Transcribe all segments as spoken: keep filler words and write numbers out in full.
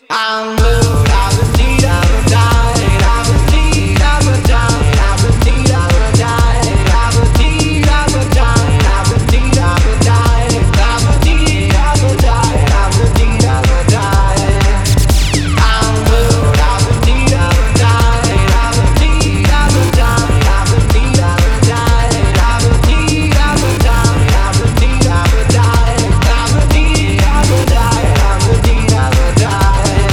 I'm blue, I would need, I would die, I would need, I would die, I would need, I would die, I would need, I would die, I would need, I would die, I would need, I would die, I would need, I would die. I'm blue, I would need, I would die, I would need, I would die, I would need, I would die, I would need, I would die, I would need, I would die, I would need, I would die, I would need, I would die.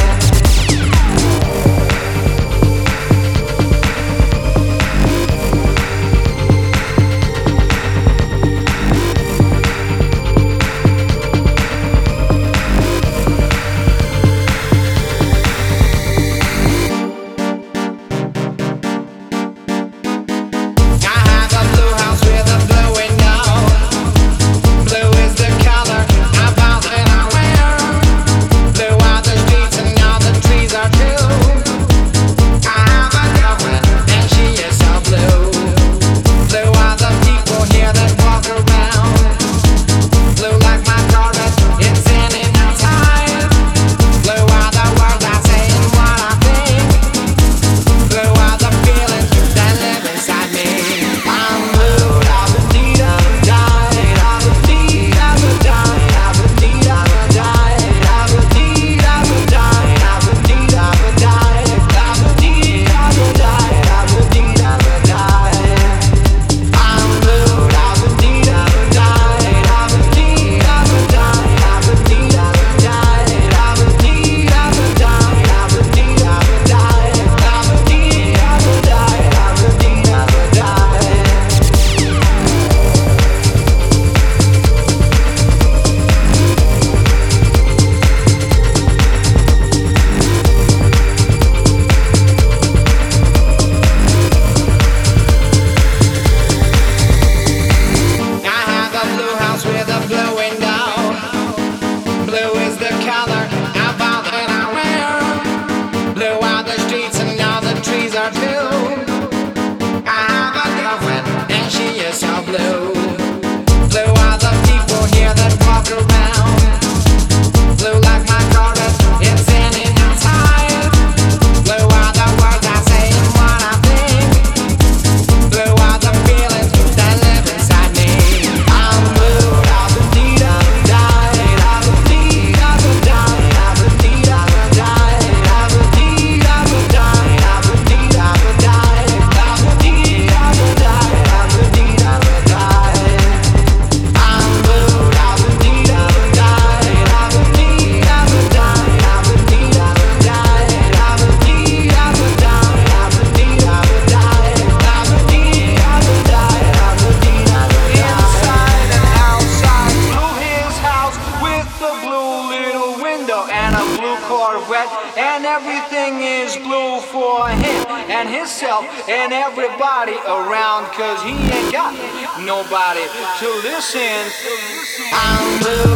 And everything is blue for him and himself and everybody around, cause he ain't got nobody to listen. I'm blue.